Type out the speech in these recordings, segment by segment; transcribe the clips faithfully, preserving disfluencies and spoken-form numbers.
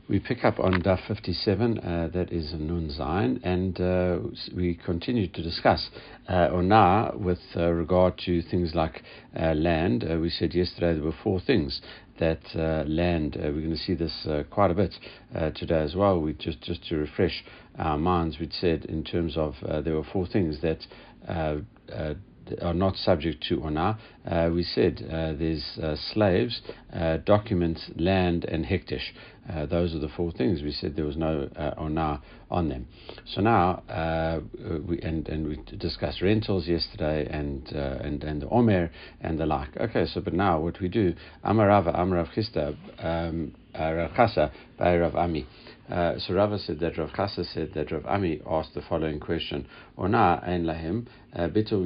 We pick up on Daf fifty-seven, uh, that is a Nun Zayin, and uh, we continue to discuss uh, Onah with uh, regard to things like uh, land. Uh, we said yesterday there were four things that uh, land, uh, we're going to see this uh, quite a bit uh, today as well. We just, just to refresh our minds, we'd said in terms of uh, there were four things that uh, uh, are not subject to Onah. Uh, we said uh, there's uh, slaves, uh, documents, land, and hektish. Uh, those are the four things. We said there was no uh, Onah on them. So now uh, we and and we discussed rentals yesterday and uh, and and the Omer and the like. Okay, so but now what we do? Amarava, Amarav Chista, um, Rav Chasa by Rav Ami. Uh, so Rava said that Rav Chasa said that Rav Ami asked the following question: Ona ein lahem bitul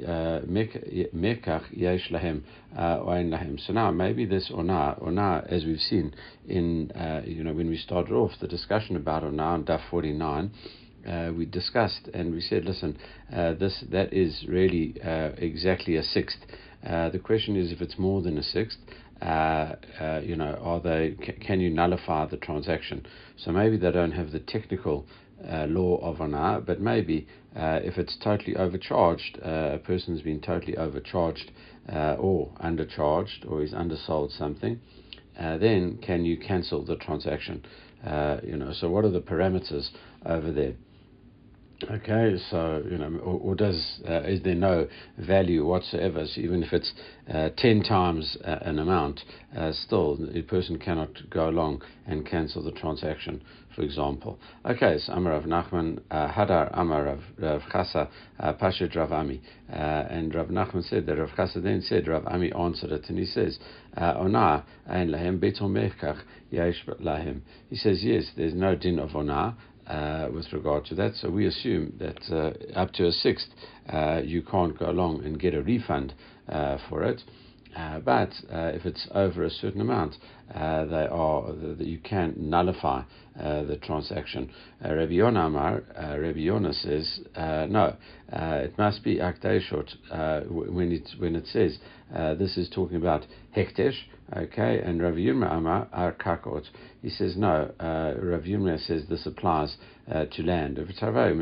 mekach yesh lahem ein lahem. So now maybe this Ona, Ona, as we've seen in uh, you know when we started off the discussion about Ona on Daf forty-nine. Uh, we discussed and we said, listen, uh, this that is really uh, exactly a sixth. Uh, the question is if it's more than a sixth. Uh, uh, you know, are they? C- can you nullify the transaction? So maybe they don't have the technical uh, law of Onah, but maybe uh, if it's totally overcharged, uh, a person's been totally overcharged uh, or undercharged, or is undersold something, uh, then can you cancel the transaction? Uh, you know, so what are the parameters over there? Okay, so you know, or, or does uh, is there no value whatsoever? So even if it's uh, ten times uh, an amount, uh, still the person cannot go along and cancel the transaction, for example. Okay, so Amar Rav Nachman uh, Hadar Amar Rav Chasa Pashid Rav Ami, uh, and Rav Nachman said that Rav Chasa then said Rav Ami answered it, and he says, Onah ein lahem betul mekach yesh lahem. He says yes, there's no din of Onah. Uh, with regard to that, so we assume that uh, up to a sixth uh, you can't go along and get a refund uh, for it, uh, but uh, if it's over a certain amount, uh, they are that you can nullify uh, the transaction. Uh, Rabbi Yonah Amar, uh, Rabbi Yonah says uh, no, uh, it must be akdeishot uh, when it when it says uh, this is talking about hektesh. Okay, and Rav Yirmiyah Amar ar kakot. He says no. Uh, Rav Yirmiyah says this applies uh, to land. And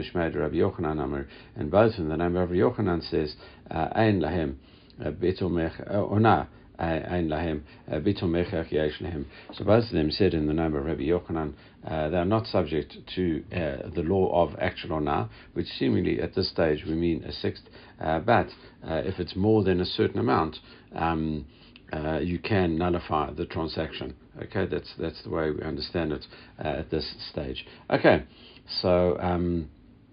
both of them, the name of Rav Yochanan says ein lahem betul mech Onah ein lahem betul mechach yesh lahem. So both of them said in the name of Rabbi Yochanan uh, they are not subject to uh, the law of actual Onah, which seemingly at this stage we mean a sixth. Uh, but uh, if it's more than a certain amount. Um, Uh, you can nullify the transaction. Okay, that's that's the way we understand it uh, at this stage. Okay, so um,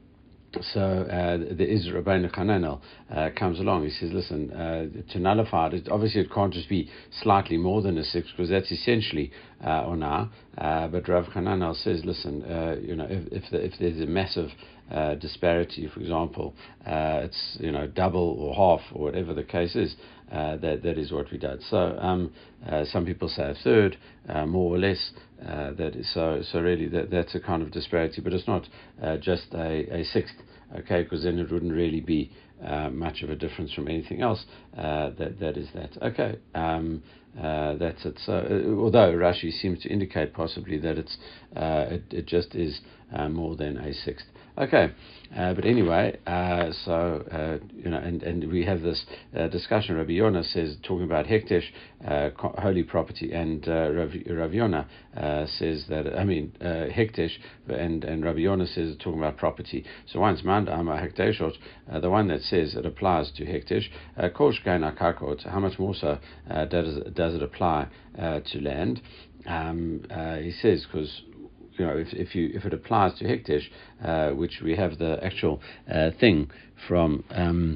so uh, the Israel Rabbeinu Hananel uh, comes along. He says, listen, uh, to nullify it, obviously it can't just be slightly more than a six, because that's essentially uh, Onah. Uh, but Rav Hananel says, listen, uh, you know, if if, the, if there's a massive Uh, disparity, for example, uh, it's you know double or half or whatever the case is. Uh, that that is what we did. So um, uh, some people say a third, uh, more or less. Uh, that is so so really that that's a kind of disparity, but it's not uh, just a, a sixth. Okay, because then it wouldn't really be uh, much of a difference from anything else. Uh, that that is that. Okay. Um, Uh, that's it. So, uh, although Rashi seems to indicate possibly that it's uh, it, it just is uh, more than a sixth. Okay, uh, but anyway, uh, so uh, you know, and, and we have this uh, discussion. Rabbi Yonah says, talking about hektish, uh, holy property, and uh, Rav, Rav Yonah uh, says that I mean uh, hektish, and and Rabbi Yonah says talking about property. So once mand amar hekteshot, uh, the one that says it applies to hektish, kol shkein akakot. How much more so uh, does does it apply uh, to land? Um, uh, he says because. You know, if if you if it applies to hektish, uh, which we have the actual uh, thing from, um,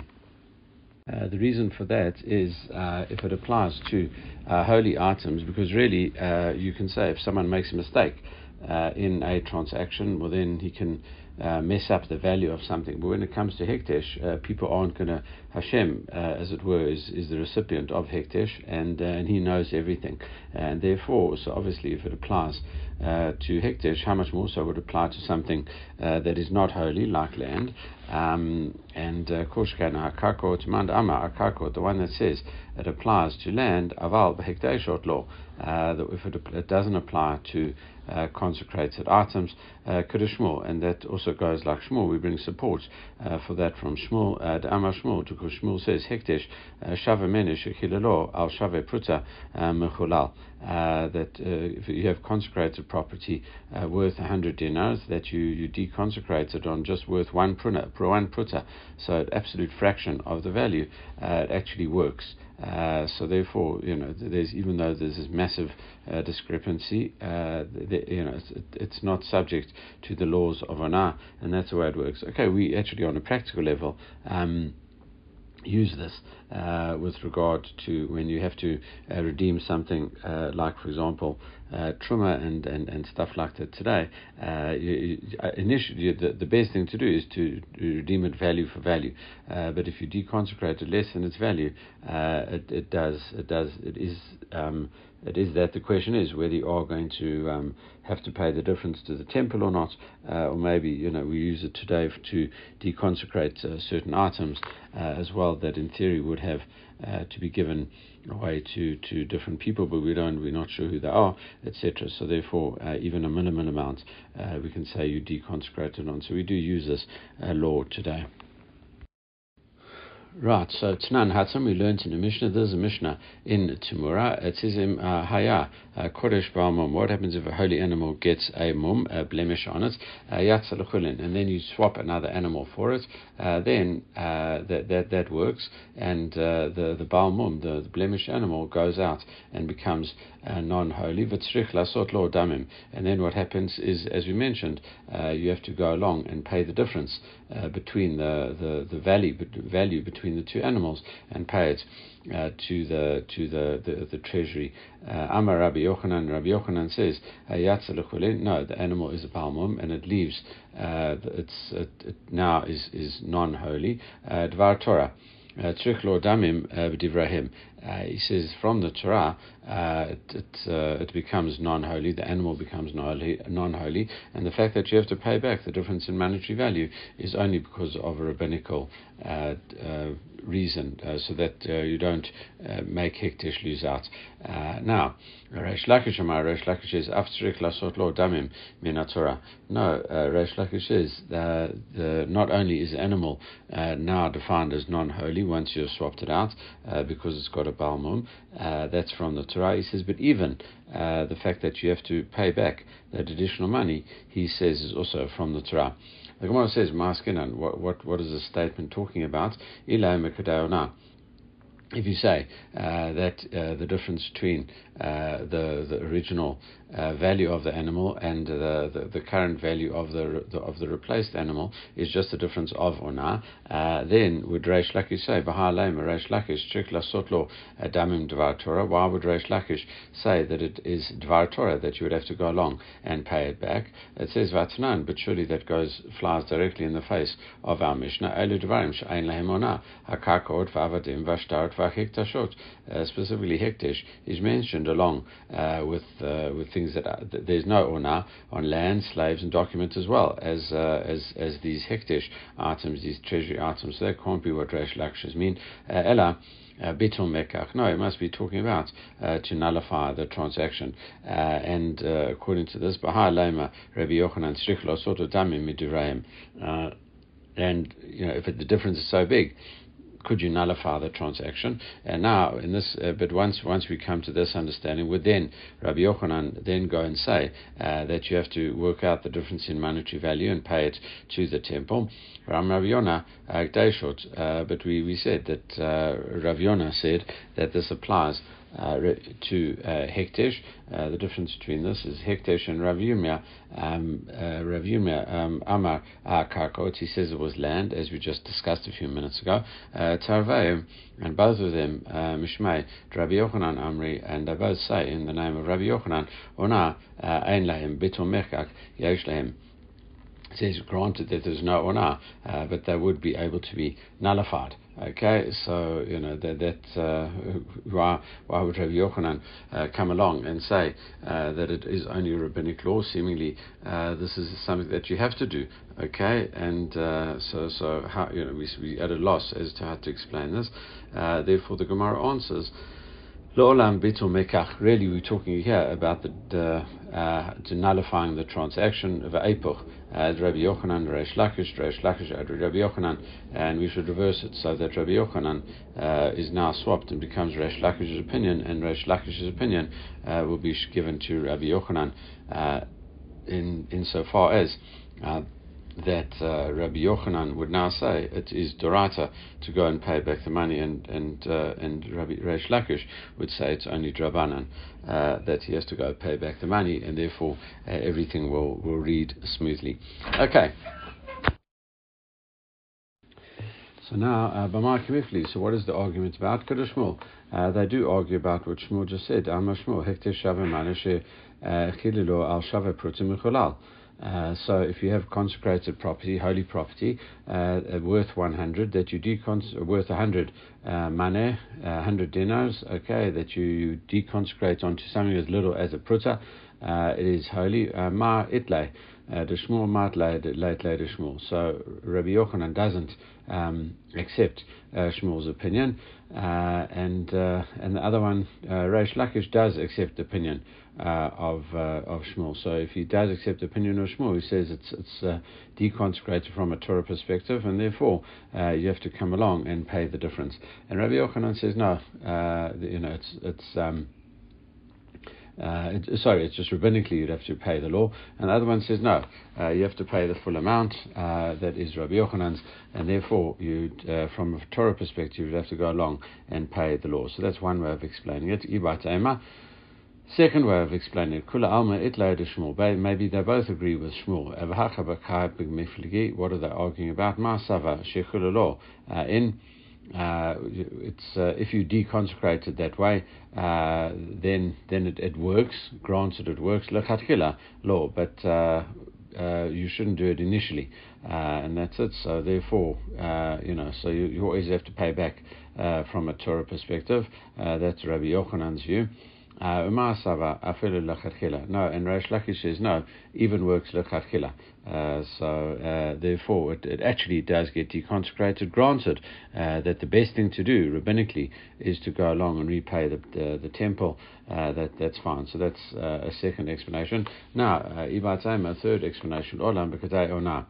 uh, the reason for that is uh, if it applies to uh, holy items, because really uh, you can say if someone makes a mistake uh, in a transaction, well then he can uh, mess up the value of something. But when it comes to hektish, uh, people aren't going to Hashem, uh, as it were, is, is the recipient of hektish, and uh, and he knows everything, and therefore, so obviously, if it applies uh, to hektish, how much more so would apply to something uh, that is not holy, like land. Um, and koshkan hakakot mand ama hakakot, the one that says it applies to land, aval b'hekdeshot law, uh, that if it, it doesn't apply to uh, consecrated items, uh, Kiddush Shmuel, and that also goes like Shmuel. We bring support uh, for that from Shmuel, uh, the Amar Shmuel, because Shmuel says Hekdesh Shava Menish Chilalo Al Shave Pruta Mechulal. Uh, that uh, if you have consecrated property uh, worth one hundred dinars, that you, you deconsecrated on just worth one pruna, one pruta, so an absolute fraction of the value, uh, it actually works. Uh, so therefore, you know, there's even though there's this massive uh, discrepancy, uh, the, you know, it's, it's not subject to the laws of Onah, and that's the way it works. Okay, we actually on a practical level Um, use this uh, with regard to when you have to uh, redeem something uh, like, for example, uh, truma and, and, and stuff like that today. Uh, you, you, initially, the, the best thing to do is to, to redeem it value for value. Uh, but if you deconsecrate it less than its value, uh, it, it does it does it is um, it is that the question is whether you are going to um, have to pay the difference to the temple or not, uh, or maybe you know we use it today to deconsecrate uh, certain items uh, as well that in theory would have uh, to be given away to, to different people, but we don't we're not sure who they are, et cetera. So therefore, uh, even a minimal amount uh, we can say you deconsecrate it on. So we do use this uh, law today. Right, so Tanan Hatzam, we learned in the Mishnah, there's a Mishnah in Tumura, it says in uh, Haya, uh, Kodesh Ba'al Mum, what happens if a holy animal gets a mum, a blemish on it, uh, Yatsa L'chulin, and then you swap another animal for it, uh, then uh, that, that that works, and uh, the, the Ba'al Mum, the, the blemish animal, goes out and becomes uh, non-holy, V'tzrich Lasot Lo Damim, and then what happens is, as we mentioned, uh, you have to go along and pay the difference uh, between the, the, the value, value between between the two animals and pay it uh, to the to the the, the treasury. Uh, Amar Rabbi Yochanan. Rabbi Yochanan says, no, the animal is a Ba'al Mum and it leaves. Uh, it's it, it now is is non-holy. Uh, Dvar Torah. Tzrich Lo Damim B'divrahim. He says from the Torah uh, it it, uh, it becomes non-holy. The animal becomes non-holy, non-holy, and the fact that you have to pay back the difference in monetary value is only because of a rabbinical uh, uh, reason, uh, so that uh, you don't uh, make hektish lose out. Uh, now, Reish Lakish Amar, Reish Lakish is Aftzrich Lasot Lo Damim Min Torah. No, uh, Reish Lakish is uh, the, not only is the animal uh, now defined as non-holy once you've swapped it out uh, because it's got a Ba'al Mum, uh, that's from the Torah. He says, but even uh, the fact that you have to pay back that additional money, he says, is also from the Torah. The Gemara says, Ma'askinan, what, what, what is the statement talking about? Ilai Mekadayona. If you say uh, that uh, the difference between uh, the the original uh, value of the animal and the, the, the current value of the, the of the replaced animal is just the difference of Onah, uh, then would Reish Lakish say, B'ha'aleim Reish Lakish Tzrich Lasot Lo Damim Dvar Torah? Why would Reish Lakish say that it is Dvar Torah, that you would have to go along and pay it back? It says Vatnan, but surely that goes flies directly in the face of our Mishnah. Elu Dvarim She'ein Lahem Onah Hakakot V'avadim V'ashtarat V'ahektashot. Specifically, hektish is mentioned along uh, with uh, with things that are, th- there's no Onah on land, slaves, and documents as well as uh, as as these hektish items, these treasury items. So that can't be what Reish Lakish mean. Uh, Ella. Uh, Bitul Mekach. No, it must be talking about uh, to nullify the transaction. Uh, and uh, according to this, Baha Lema Rabbi Yochanan Tzrich Lo Soto Damim Midirayim. And you know, if it, the difference is so big, could you nullify the transaction? And now, in this, uh, but once once we come to this understanding, would then Rabbi Yochanan then go and say uh, that you have to work out the difference in monetary value and pay it to the temple? Ram Rabbi Yonah, uh, but we, we said that uh, Rabbi Yonah said that this applies Uh, to uh, hektish. Uh, the difference between this is hektish and Rav Yirmiyah. Um, uh, Rav Yirmiyah um, Amar Karkot, he says it was land, as we just discussed a few minutes ago. Uh, Tarveim, and both of them, uh, Mishmei, Rabbi Yochanan Amri, and they both say in the name of Rabbi Yochanan, Ona Ein Lahem Bitul Mechak Yesh Lahem. It says granted that there's no Onah, uh, but they would be able to be nullified. Okay, so you know that that uh, why why would Rabbi Yochanan uh, come along and say uh, that it is only a rabbinic law? Seemingly, uh, this is something that you have to do. Okay, and uh, so so how you know we we at a loss as to how to explain this. Uh, therefore, the Gemara answers. Lo'olam bitul mekach. Really, we're talking here about the, the uh, to nullifying the transaction of Eipuch. Uh, Rabbi Yochanan, Reish Lakish, Reish Lakish, Rabbi Yochanan, and we should reverse it so that Rabbi Yochanan uh, is now swapped and becomes Reish Lakish's opinion, and Reish Lakish's opinion uh, will be given to Rabbi Yochanan uh, in insofar as uh, that uh, Rabbi Yochanan would now say it is Dorata to go and pay back the money, and and uh, and Rabbi Reish Lakish would say it's only Drabanan uh, that he has to go pay back the money, and therefore uh, everything will, will read smoothly. Okay. So now, uh, B'mar Kimifli. So what is the argument about? Kiddush Shmuel. Uh, they do argue about what Shmuel just said. Amar Shmuel hektesh shaveh manashe chililo al shaveh prutim mechulal. Uh, so if you have consecrated property, holy property, uh, worth one hundred, that you decons- worth one hundred uh, maneh, uh, one hundred dinars, okay, that you, you deconsecrate onto something as little as a pruta, uh, it is holy. Uh, ma itlay, the shmul ma itlay, the late the shmul. So Rabbi Yochanan doesn't um, accept uh, Shmuel's opinion, uh, and uh, and the other one, uh, Reish Lakish, does accept the opinion Uh, of uh, of Shmuel. So if he does accept the opinion of Shmuel, he says it's it's uh, deconsecrated from a Torah perspective, and therefore uh, you have to come along and pay the difference. And Rabbi Yochanan says no, uh, you know it's it's um, uh, it, sorry, it's just rabbinically you'd have to pay the law, and the other one says no, uh, you have to pay the full amount uh, that is Rabbi Yochanan's, and therefore you uh, from a Torah perspective you'd have to go along and pay the law. So that's one way of explaining it. Ibat Ema. Second way of explaining it, Kula Alma Itlay de Shmuel. Maybe they both agree with Shmuel. What are they arguing about? Ma'asava Shechulalo. In uh, it's uh, if you deconsecrate it that way, uh, then then it, it works. Granted, it works. Lechatchila law, but uh, uh, you shouldn't do it initially, uh, and that's it. So therefore, uh, you know, so you, you always have to pay back uh, from a Torah perspective. Uh, that's Rabbi Yochanan's view. Uh, no, and Reish Lakish says no, even works lechatchila. Uh, so uh, therefore, it, it actually does get deconsecrated. Granted uh, that the best thing to do rabbinically is to go along and repay the the, the temple. Uh, that that's fine. So that's uh, a second explanation. Now, ibatzayim, a third explanation. Olam b'kadei ona.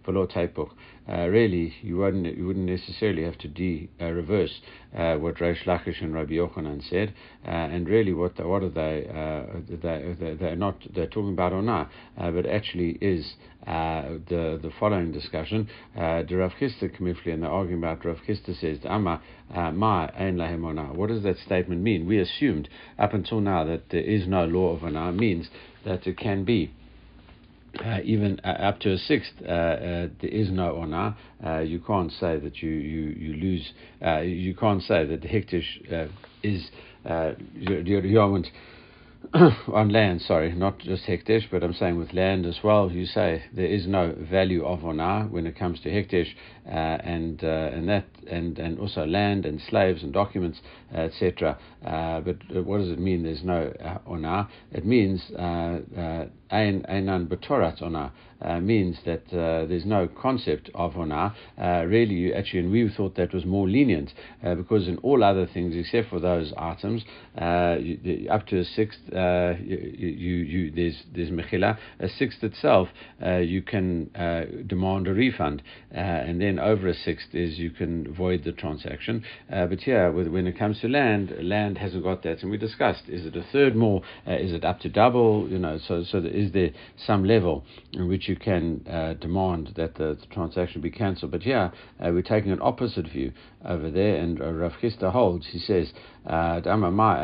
Uh, really, you wouldn't you wouldn't necessarily have to de uh, reverse uh, what Reish Lakish and Rabbi Yochanan said, uh, and really what the, what are they? Uh, they, they they're not they're talking about or not, uh, but actually is uh, the the following discussion. Uh, the Rav Chisda Kamifli, and they're arguing about Rav Chisda says Amma Ma Ein Lahem Ona. What does that statement mean? We assumed up until now that there is no law of Ona means that it can be. Uh, even uh, up to a sixth, uh, uh, there is no ona. Uh, you can't say that you you you lose. Uh, you can't say that the hektish uh, is uh, you on land. Sorry, not just hektish, but I'm saying with land as well. You say there is no value of ona when it comes to hektish, uh, and uh, and that and, and also land and slaves and documents, uh, et cetera. Uh, but what does it mean? There's no uh, ona. It means uh, uh, Ein Einan B'Torat Ona uh, means that uh, there's no concept of Ona. Uh, really, you actually, and we thought that was more lenient uh, because in all other things, except for those items, uh, you, up to a sixth, uh, you, you, you there's there's mechila. A sixth itself, uh, you can uh, demand a refund, uh, and then over a sixth is you can void the transaction. Uh, but yeah, with, when it comes to land, land hasn't got that, and we discussed: is it a third more? Uh, is it up to double? You know, so so there is there some level in which you can uh, demand that the, the transaction be cancelled. But yeah, uh, we're taking an opposite view over there, and uh, Rav Chisda holds, he says, uh, no,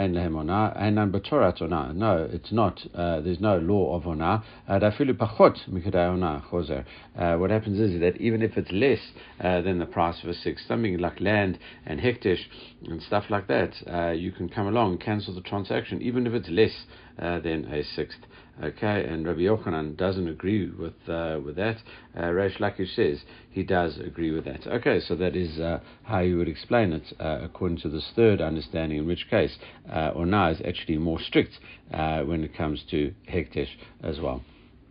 it's not, uh, there's no law of ona. Uh, what happens is that even if it's less uh, than the price of a sixth, something like land and hektish and stuff like that, uh, you can come along and cancel the transaction, even if it's less uh, than a sixth. Okay, and Rabbi Yochanan doesn't agree with uh, with that. Uh, Reish Lakish says he does agree with that. Okay, so that is uh, how you would explain it uh, according to this third understanding, in which case uh, Ona is actually more strict uh, when it comes to hektish as well.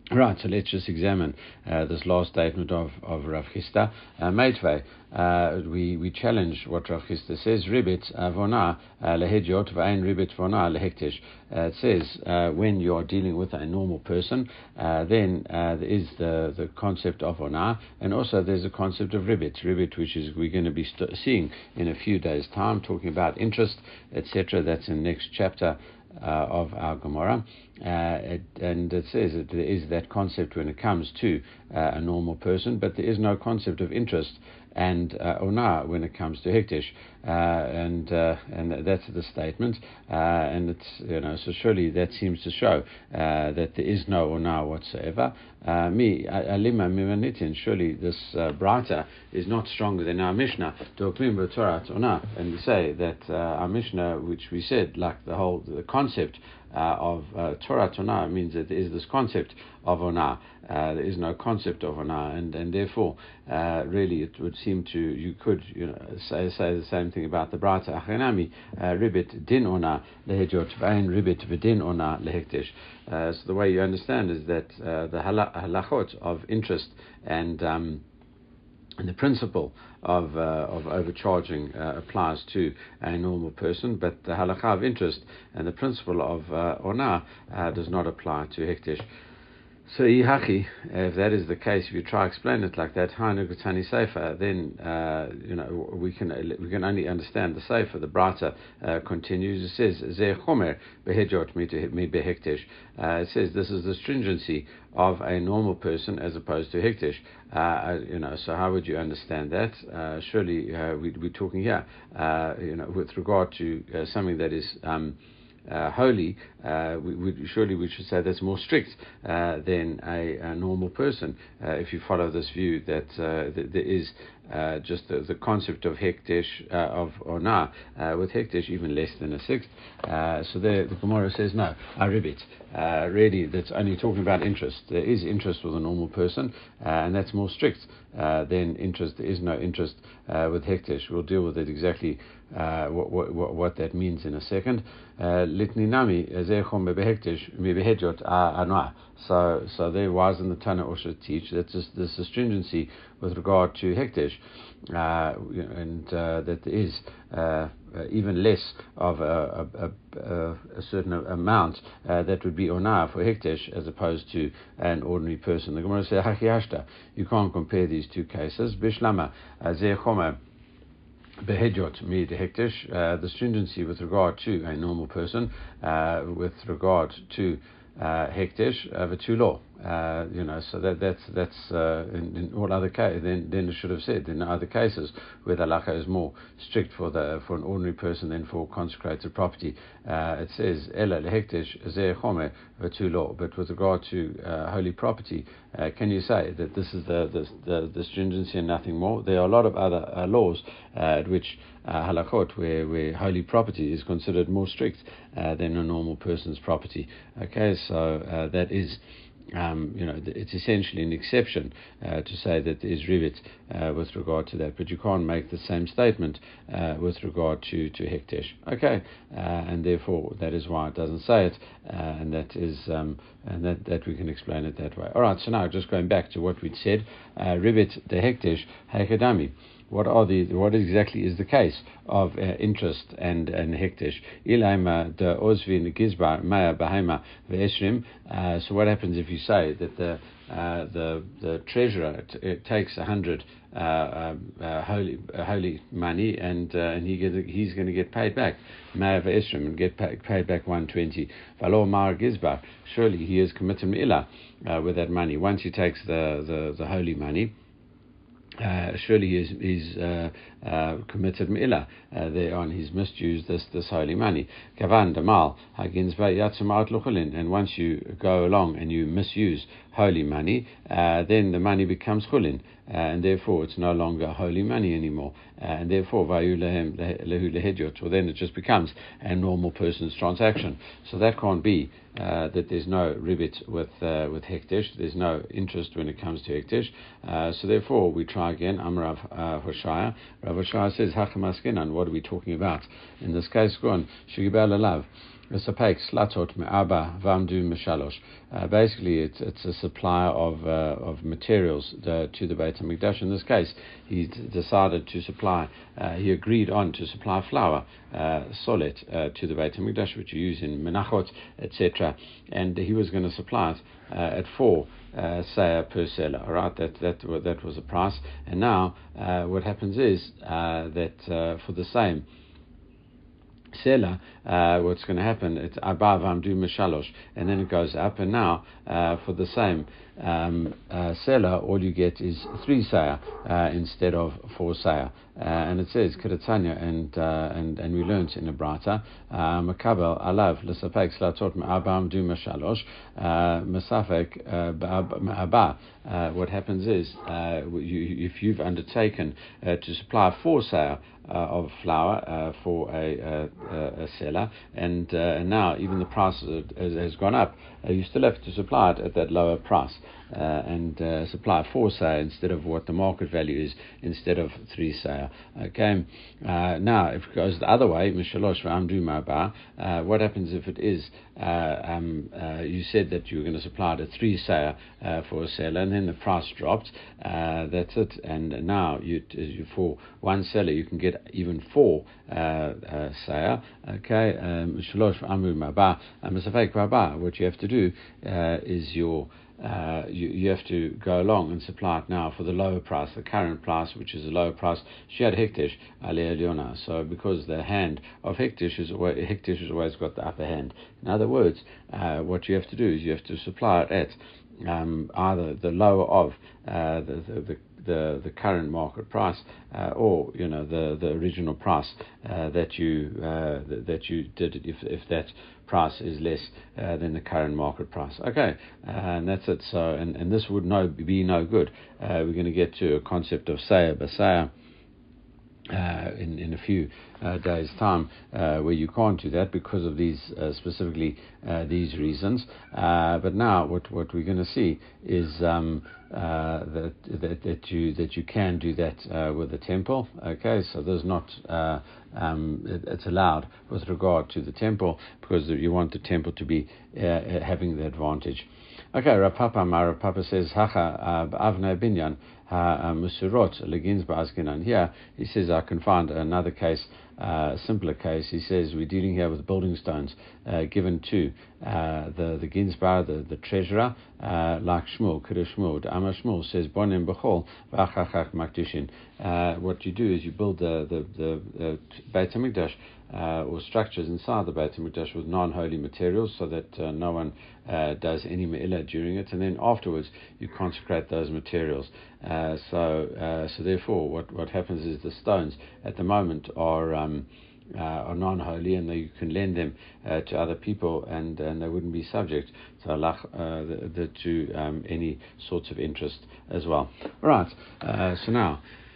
Right, so let's just examine uh, this last statement of, of Rav Chisda. Uh, Meitvei, uh, we, we challenge what Rav Chisda says, Ribit vona lehediot v'ain ribit vona lehektish. It says uh, when you are dealing with a normal person, uh, then uh, there is the, the concept of vona, and also there's a concept of ribit, ribit which is we're going to be st- seeing in a few days' time, talking about interest, et cetera. That's in the next chapter Uh, of our Gemara, uh, it, and it says that there is that concept when it comes to uh, a normal person, but there is no concept of interest and uh, ona when it comes to hektish, uh, and uh, and that's the statement, uh, and it's you know so surely that seems to show uh, that there is no ona whatsoever. Uh, me alima mimanitin. Surely this uh, brata is not stronger than our Mishnah. Doklim b'Torah ona, and we say that uh, our Mishnah, which we said, like the whole the concept uh, of uh, Torah Tonah, means that there is this concept of ona. Uh, there is no concept of ona, and and therefore, uh, really, it would seem to you could you know say say the same thing about the brata. Achenami ribit din ona lehejot v'ain ribit v'din ona lehektish. Uh, so the way you understand is that uh, the halachot of interest and um, and the principle of uh, of overcharging uh, applies to a normal person, but the halakha of interest and the principle of uh, ona uh, does not apply to hektish. So, Yihachi, if that is the case, if you try to explain it like that, Hanugatani Sefer, then uh, you know we can we can only understand the Sefer. The Brata uh, continues. It says Zeh Chomer behejot mi behektish. It says this is the stringency of a normal person as opposed to hektish. Uh, you know, so how would you understand that? Uh, surely uh, we, we're talking here, uh, you know, with regard to uh, something that is. Um, Uh, holy, uh, we, we, surely we should say that's more strict uh, than a, a normal person. Uh, if you follow this view that, uh, that there is uh, just the, the concept of hektish, uh, of ona, uh, with hektish even less than a sixth. Uh, so there, the Gemara says no, aribit. Uh, really, that's only talking about interest. There is interest with a normal person, uh, and that's more strict uh, than interest. There is no interest uh, with hektish. We'll deal with it exactly uh, what, what, what that means in a second. Litninami zechom behektish mi behejot anwa. So, so there was in the Tana also teach that this, this astringency with regard to hektish, uh, and uh, that there is uh, uh, even less of a, a, a, a certain amount uh, that would be ona for hektish as opposed to an ordinary person. The Gemara says haki you can't compare these two cases. Bishlama zechom behejot mi hektish, uh, the stringency with regard to a normal person, uh, with regard to uh, hektish, uh, v'tulo. Uh, you know, so that that's that's uh, in, in all other cases. Then then it should have said in other cases where the halacha is more strict for the for an ordinary person than for consecrated property. Uh, it says ela lehektish zeh chome v'tulo. But with regard to uh, holy property, uh, can you say that this is the the, the the stringency and nothing more? There are a lot of other uh, laws uh, at which uh, halachot where where holy property is considered more strict uh, than a normal person's property. Okay, so uh, that is. Um, you know, it's essentially an exception uh, to say that there is rivet uh, with regard to that, but you can't make the same statement uh, with regard to to hektish. Okay, uh, and therefore that is why it doesn't say it, uh, and that is um, and that, that we can explain it that way. All right, so now just going back to what we'd said, uh, rivet the hektish hekadami. What are the what exactly is the case of uh, interest and and hektish? Ilaima the ozvin gizbar maya bahema ve'eshrim. So what happens if you say that the uh, the the treasurer t- it takes a hundred uh, uh, uh, holy uh, holy money and uh, and he get, he's going to get paid back maya ve'eshrim and get pay, paid back one twenty. Valo mar gizbar. Surely he has committed milah uh, with that money. Once he takes the the, the holy money. Uh, surely he's, he's uh, uh, committed mi'ila uh, thereon. He's misused this this holy money. Kavan damal and once you go along and you misuse holy money, uh, then the money becomes chulin, uh, and therefore it's no longer holy money anymore, uh, and therefore vayu lehem lehu lehejot, or then it just becomes a normal person's transaction. So that can't be uh, that there's no ribbit with uh, with hektish. There's no interest when it comes to hektish. Uh, so therefore we try again. Amrav uh, Hoshaya. Rav Hoshaya says hachamaskinan. What are we talking about in this case? Go on. Shugibal alav. L'sapek slatot me'arba v'amdu meshalosh. Basically, it's it's a supply of uh, of materials the, to the Beit HaMikdash. In this case, he d- decided to supply. Uh, he agreed on to supply flour, uh, solet, uh, to the Beit HaMikdash, which you use in menachot, et cetera. And he was going to supply it uh, at four uh, seah per seller. All right, that that that was the price. And now, uh, what happens is uh, that uh, for the same seller, uh, what's going to happen, it's above amdu meshalosh, and then it goes up, and now uh, for the same um, uh, seller, all you get is three seah uh, instead of four seah. Uh, and it says Keretanya, and uh, and and we learnt in the Brata, Makabel alav l'sapek slatot me'arba amdu meshalosh mesafek me'arba. What happens is, uh, you, if you've undertaken uh, to supply four seah Uh, of flour uh, for a, a, a seller, and, uh, and now even the price has, has gone up, uh, you still have to supply it at that lower price uh, and uh, supply four seah instead of what the market value is, instead of three seah. Okay. Uh, now, if it goes the other way, mishalosh v'amdu ma'aba, uh, what happens if it is uh, um, uh, you said that you were going to supply it at three seah uh, for a seller, and then the price dropped. Uh, that's it. And now you, you for one seller you can get even four uh, uh, seah. Okay. Mishalosh v'amdu ma'aba. What you have to do uh, is your Uh, you, you have to go along and supply it now for the lower price, the current price, which is a lower price. Shiad Hektish Ali Eliona. So because the hand of Hektish is always, Hektish has always got the upper hand. In other words, uh, what you have to do is you have to supply it at um, either the lower of uh, the, the, the The, the current market price, uh, or you know the, the original price uh, that you uh, th- that you did, if if that price is less uh, than the current market price. Okay, uh, and that's it. So and, and this would no be no good. Uh, we're going to get to a concept of seah b'seah Uh, in, in a few uh, days' time, uh, where you can't do that because of these uh, specifically uh, these reasons. Uh, but now, what, what we're going to see is um, uh, that, that that you that you can do that uh, with the temple. Okay, so there's not uh, um, it, it's allowed with regard to the temple, because you want the temple to be uh, having the advantage. Okay, Rav Papa, my Rav Papa says, Hacha b'avnei binyan ha-musurot legins ba'azkinan. Here, he says, I can find another case, uh, a simpler case. He says, we're dealing here with building stones uh, given to uh, the the ginsbar, the, the treasurer, uh, like Shmuel, Kiddush Shmuel. The Amar Shmuel says, Bonim b'chol v'achachach makdishin. What you do is you build the, the, the uh, Beit HaMikdash, Uh, or structures inside the Beit HaMikdash with non-holy materials, so that uh, no one uh, does any me'ilah during it, and then afterwards you consecrate those materials. Uh, so, uh, so therefore, what what happens is the stones at the moment are um, uh, are non-holy, and they, you can lend them uh, to other people, and, and they wouldn't be subject to Allah, uh, the, the, to um, any sorts of interest as well. All right. Uh, so now.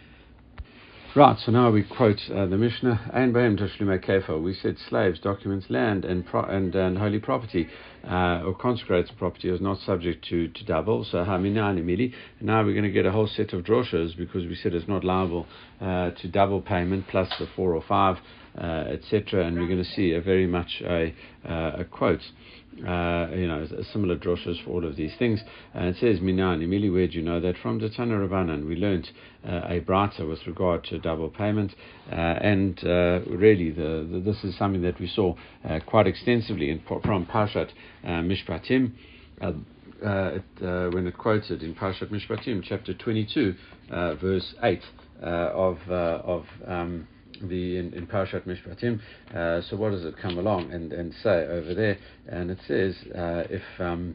Right, so now we quote uh, the Mishnah, Ein Behem Tashlume Kefa. We said slaves, documents, land, and pro- and, and holy property, uh, or consecrated property, is not subject to, to double. So Haminani Mili. Now we're going to get a whole set of droshas, because we said it's not liable uh, to double payment plus the four or five, uh, et cetera. And we're going to see a very much a, uh, a quote. Uh, you know, similar droshas for all of these things. And it says, Minan, Emili, where do you know that from? The Tana Rabbanan. We learnt uh, a brata with regard to double payment, uh, and uh, really the, the, this is something that we saw uh, quite extensively in, from Parshat uh, Mishpatim, uh, uh, it, uh, when it quoted in Parshat Mishpatim, chapter twenty-two, uh, verse eight uh, of uh, of um, the in, in Parashat Mishpatim. Uh, so what does it come along and, and say over there? And it says, uh, if um,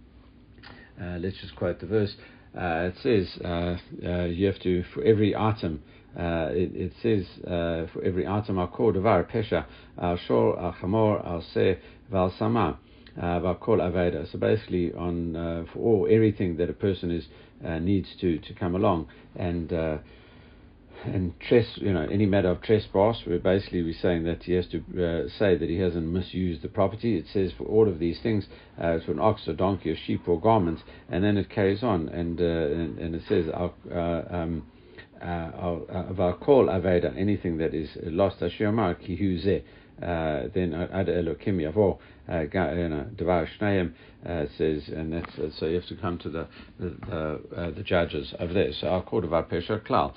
uh, let's just quote the verse. Uh, it says uh, uh, you have to, for every item, uh, it, it says uh, for every item, al kol davar pesha, al shor, al chamor, al seh, val sama, val kol aveda. So basically, on uh, for all everything that a person is uh, needs to to come along and. Uh, And tres, you know, any matter of trespass, we're basically we're saying that he has to uh, say that he hasn't misused the property. It says for all of these things, uh, for an ox, a donkey, a sheep, or garments, and then it carries on, and uh, and, and it says uh, um, uh, call aveda, anything that is lost. Ashiamar kihuzeh. uh, then ad elokim yavo devar shneim says, and that's uh, so you have to come to the the the, uh, the judges over there. So our court of our pesha klal,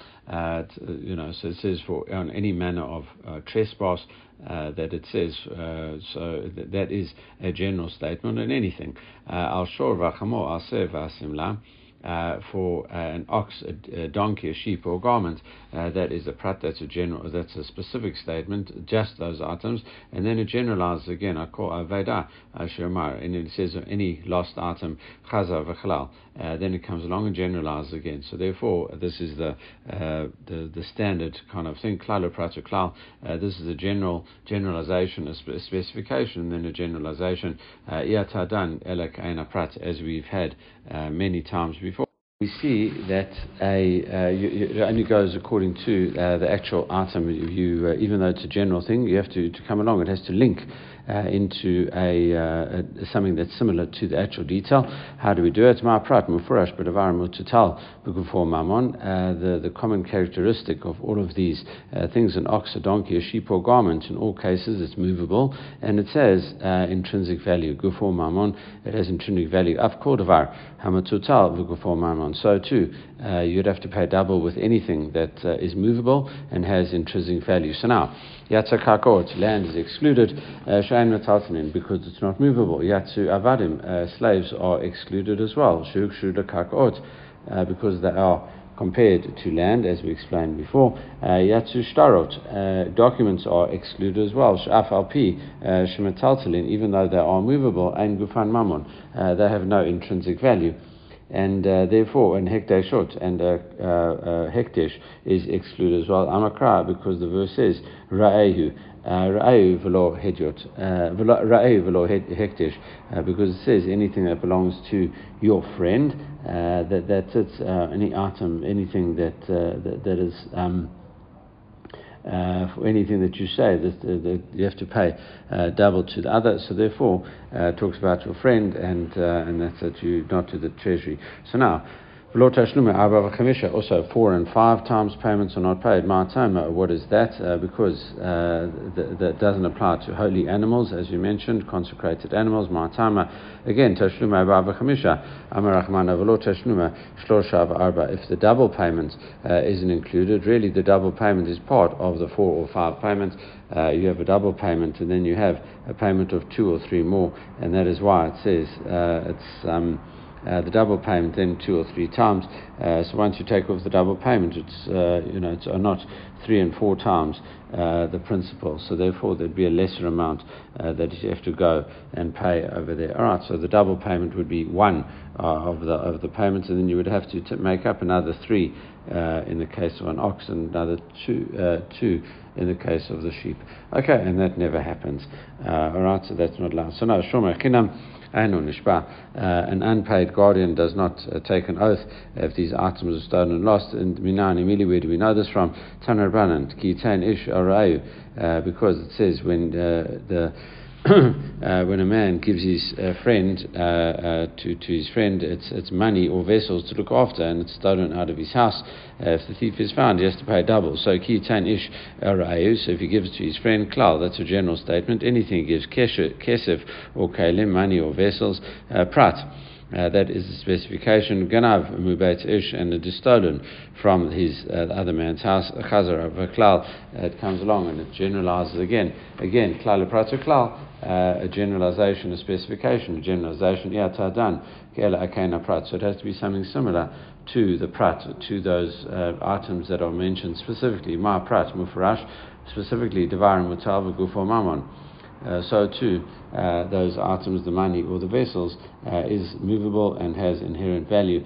you know, so it says for on any manner of uh, trespass. Uh, that it says, uh, so th- that is a general statement on anything. Al shor v'chamo al sev v'asimla. Uh, for uh, an ox, a, a donkey, a sheep, or a garment, uh, that is a prat. That's a general. That's a specific statement. Just those items, and then it generalizes again. I call aveda ashemar, and it says any lost item, chaza v'chalal. Uh, then it comes along and generalizes again. So therefore, this is the uh, the the standard kind of thing. Klal prat klal. This is a general generalization, a, spe- specification, and then a generalization. Iatadan elak aina prat, as we've had uh, many times before. We see that a uh, you, you, it only goes according to uh, the actual item. You, you uh, even though it's a general thing, you have to, to come along. It has to link uh, into a, uh, a something that's similar to the actual detail. How do we do it? Ma prat mufurash b'davar mututal b'gufo mamon. The the common characteristic of all of these uh, things: an ox, a donkey, a sheep, or garment. In all cases, it's movable, and it says uh, intrinsic value. Gufo mamon. It has intrinsic value. Af kol davar hamatutal b'gufo mamon. So too, uh, you'd have to pay double with anything that uh, is movable and has intrinsic value. So now, Yatsa Kakot, land is excluded, Shain Metaltanin, because it's not movable. Yatsu Avadim, uh, slaves are excluded as well. Shuk Shuda Kakot, because they are compared to land, as we explained before. Yatsu Shtarot, uh, documents are excluded as well. Sh'af Alpi, Shemetaltalin, even though they are movable, and Gufan Mammon, uh, they have no intrinsic value. And uh, therefore, an hekdesh shot and uh, uh, uh, hekdesh is excluded as well. Amakra, because the verse says ra'ehu, ra'ehu v'lo hedyot, ra'ehu v'lo hekdesh, because it says anything that belongs to your friend, uh, that that's it. Uh, any item, anything that uh, that, that is. Um, Uh, for anything that you say, that, uh, that you have to pay uh, double to the other. So therefore, uh, it talks about your friend, and uh, and that's that you not to the treasury. So now, also four and five times payments are not paid. Ma'atama, what is that? Uh, because uh, th- that doesn't apply to holy animals, as you mentioned, consecrated animals. Ma'atama, again, tashluma arba v'chamisha. Amarachmana v'lo tashluma shlosha v'arba. If the double payment uh, isn't included, really the double payment is part of the four or five payments. Uh, you have a double payment, and then you have a payment of two or three more, and that is why it says uh, it's. Um, Uh, the double payment then two or three times. Uh, so once you take off the double payment, it's uh, you know it's not three and four times uh, the principal. So therefore, there'd be a lesser amount uh, that you have to go and pay over there. All right. So the double payment would be one uh, of the of the payments, and then you would have to t- make up another three uh, in the case of an ox, and another two uh, two in the case of the sheep. Okay, and that never happens. Uh, all right. So that's not allowed. So no, shomer chinam. Uh, an unpaid guardian does not uh, take an oath if these items are stolen and lost. And Minan, immediately, where do we know this from? Tanar Banan, Kitain Ish Arayu, because it says when uh, the uh, when a man gives his uh, friend uh, uh, to to his friend, it's it's money or vessels to look after, and it's stolen out of his house. Uh, if the thief is found, he has to pay double. So kitan ish arayu. So if he gives it to his friend, klal, that's a general statement. Anything he gives kesef or kalim, money or vessels, uh, prat. Uh, that is the specification. Ganav mubeit ish, and it is stolen from his uh, other man's house. Chazar v'klal, it comes along and it generalizes again. Again, klal pratu klal, a generalization, a specification, a generalization. Yatadan kela akena prat. So it has to be something similar to the prat, to those uh, items that are mentioned specifically. Ma prat mufrash, specifically devar mutal v'gufo mamon. Uh, so too, uh, those items, the money or the vessels, uh, is movable and has inherent value.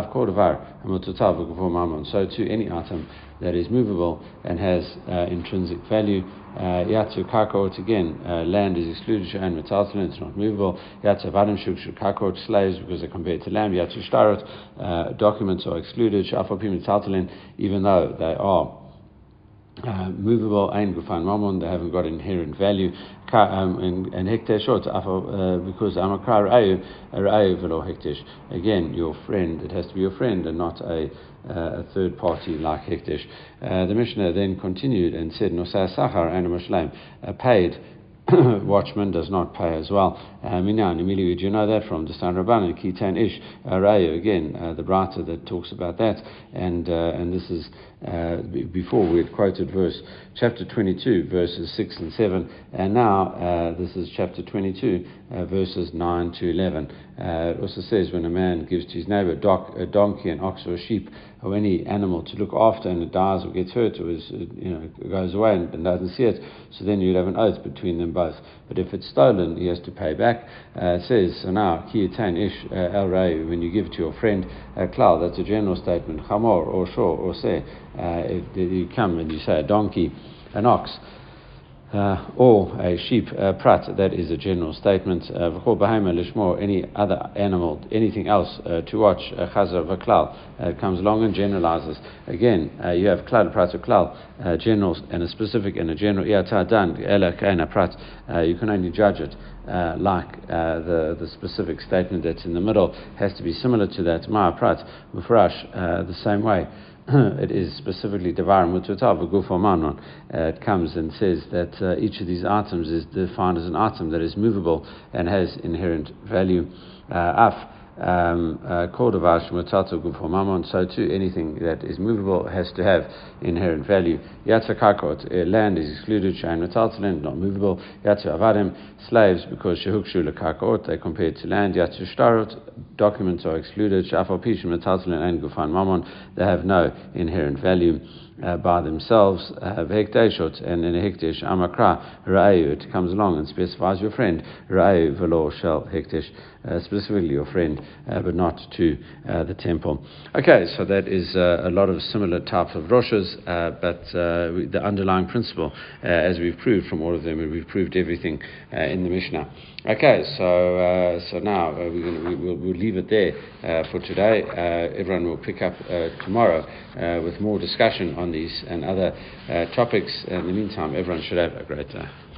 So too, any item that is movable and has uh, intrinsic value. Yatsu kakot, again, uh, land is excluded, and metaltalin, it's not movable. Yatsu vadim shuk shuk kakot, slaves, because they're compared to land. Yatsu shtarot, uh, documents are excluded. Shafapim metaltalin, even though they are Uh, movable, ein gufan mamon, they haven't got inherent value, Ka, um, and, and hektesh short, uh, because amakar ra'ayu, ra'ayu velo hektesh. Again, your friend, it has to be your friend and not a, uh, a third party like hektesh. Uh, the Mishnah then continued and said, Nosai sachar and mushlaim, paid watchman does not pay as well. Minyan, immediately, do you know that from the Stan Rabbanan, Kitan Ish, Rayu, again, uh, the Brata that talks about that, and uh, and this is, uh, b- before we had quoted verse, chapter twenty-two, verses six and seven, and now uh, this is chapter twenty-two, uh, verses nine to eleven. Uh, it also says, when a man gives to his neighbor doc, a donkey, an ox, or a sheep, or any animal to look after, and it dies or gets hurt, or is, you know, goes away and, and doesn't see it, so then you'd have an oath between them both. But if it's stolen, he has to pay back. Uh, it says, so now, Kiyatain Ish El Rayu, when you give to your friend a klal, that's a general statement, Chamor, or Shor, or Se, uh, if you come and you say a donkey, an ox, Uh, or a sheep, uh, prat, that is a general statement. V'chol behema lishmor, any other animal, anything else uh, to watch, chazar v'klal, uh, comes along and generalizes. Again, uh, you have klal, prat, or klal, uh, general and a specific and a general. Yatadan, ela, kaina, prat, you can only judge it uh, like uh, the, the specific statement that's in the middle has to be similar to that. Ma prat, mufrash, uh, the same way. It is specifically Devarim Mututav, Gufo Manon. It comes and says that uh, each of these items is defined as an item that is movable and has inherent value. Uh, Af, Kodevash Mutato Gufo Mamon, so too anything that is movable has to have inherent value. Yatsa Kakot, land is excluded, Shain Mutaltaland, not movable. Yatsa Avadim, slaves, because Shehukshu Kakot, they compared to land. Yatsa Shtarot, documents are excluded. Shafalpish Mutaltaland and Gufan Mamon, they have no inherent value. Uh, by themselves, v'hekteshot, uh, and in a hektesh, amakra, ra'ayu, it comes along and specifies your friend, ra'ayu v'lo shel hektesh, uh, specifically your friend, uh, but not to uh, the temple. Okay, so that is uh, a lot of similar types of roshas, uh, but uh, we, the underlying principle, uh, as we've proved from all of them, and we've proved everything uh, in the Mishnah. Okay, so uh, so now uh, we're gonna, we, we'll, we'll leave it there uh, for today. Uh, everyone will pick up uh, tomorrow uh, with more discussion on these and other uh, topics. In the meantime, everyone should have a great day.